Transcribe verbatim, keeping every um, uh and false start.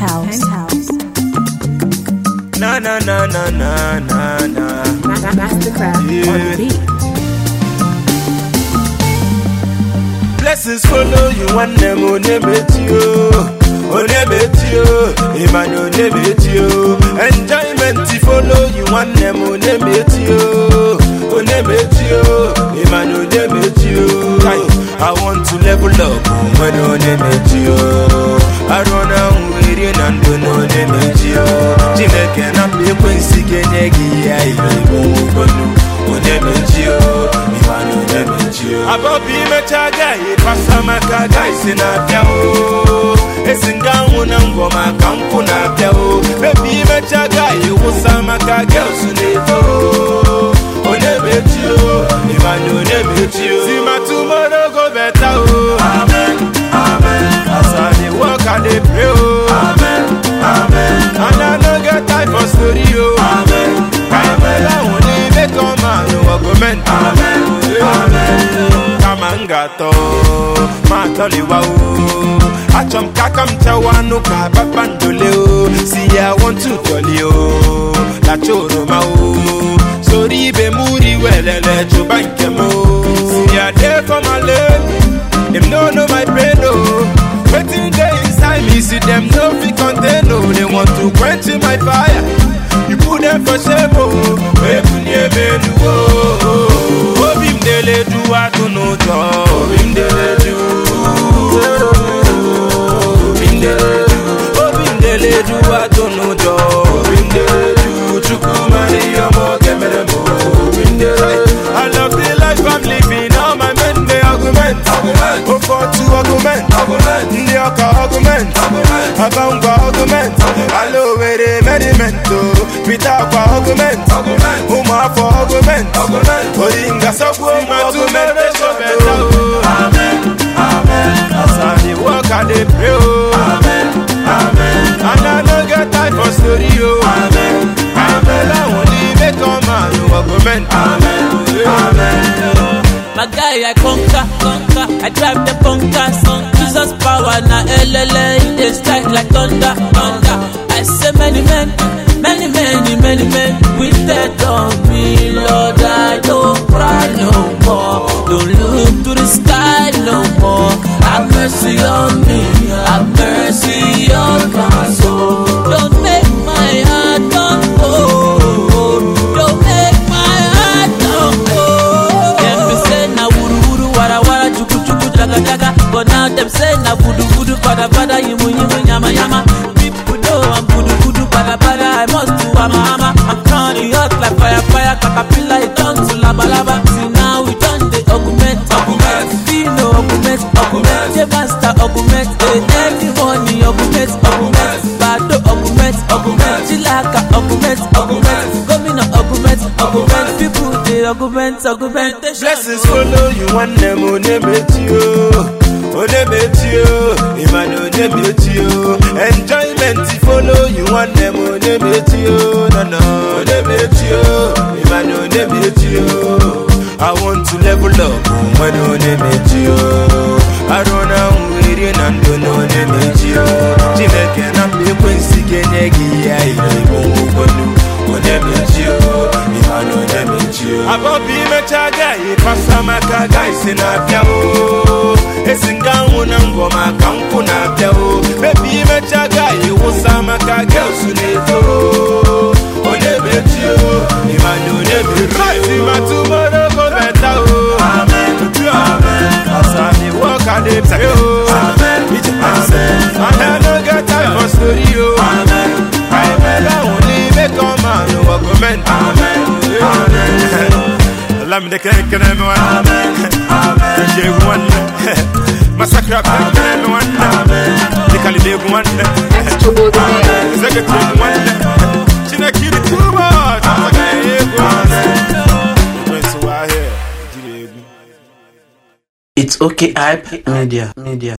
Penthouse. Na na na na na na na. Mastercraft Yeah. on the beat. Blessings follow you one them on you. On you, Emmanuel you. Enjoyment follow you one them on you. On you, Emmanuel you. I want to level up when on you. I don't know where you and don't know you. Jineke na be kwensi genegi ya ibo on you. Emmanuel you. Abobi mechaga ye pasa makaga isina piao. Esinga wuna ngoma kampu na piao. Baby mechaga ye wusa makaga usuneto. Onebetio, Emmanuel betio. See my tomorrow go better. Amen, amen. As I dey walk and dey pray. Amen, amen. And I no get time for story. Amen, amen. I only make a man no argument. Amen, amen. Kamangato, matoli wao. Achom kakam chawanu ka babandole. See I want to tell you, la choro mao. Sorry be muri welele chubanke mo. See I there for my love. Them no know my pain no. Waiting there inside me, see them no fi contain no. They want to quench my fire. You put them for shame oh. We punye menu oh. Obim dele do I don't know job. Obim dele do. Obim dele do. Obim dele do I don't know job. Obim dele do. Chukumari yomo kemere mo. Obim dele. I love the life I'm living. All my men they argument. Argument. Oh for two argument. Argument. Ndi oka argument. Argument. Abangwa argument. Hello where they medimento. Peter kwa argument. Argument. Uma for argument. Argument. Oringa sabu argument. Amen. Amen. As I dey walk and dey pray. Amen. Amen. And I no get time for story. Amen. Amen. I only make a man no argument. Amen. Amen. My guy, I conquer, conquer. I drive the bunkers. Jesus power na L L A. They strike like thunder, thunder. I say many men, many, many, many men with dead on me, Lord. I don't cry no more. Don't look to the sky no more. Have mercy on me. Have mercy on my soul. Don't make my heart don't go. Don't make my heart don't go. Them be say na wuru wuru wara wara chuku chuku jaga jaga. But now them say na vudu vudu pada pada yimu yimu yama yama. People know I'm vudu vudu pada pada. I must do ama ama. I'm turning hot like fire fire. Caterpillar it turn to lava lava. See now we turn the argument argument. We no argument argument. The master argument. Every morning argument argument. Bado argument argument. Chilaka argument argument. Gomina argument argument. People they argument argument. Blessings follow you one them on you. On you, Emmanuel you. Enjoyment follow you one them on you. No no, on you, Emmanuel you. I want to level up when on you. I don't know where you and don't know you. Jineke na be kwensi genegi ya ibo on you. Emmanuel you. Abobi mechaga ye pasa makaga isina piao. Esinga wuna ngoma kampu na piao. Baby mechaga ye wusa makaga usuneto. Onebetio, Emmanuel betio. See my tomorrow go better. Amen, amen. As I dey walk and dey pray. Amen, amen. And I no get time for story. Amen, amen. I only make a man no argument. Amen, amen. Lam de kene me wan. Amen, amen. Je wan. Massacre kene me wan. Amen. De kalide wan. Amen. Secretary wan. China kiri tuba. It's okay, hype media, media.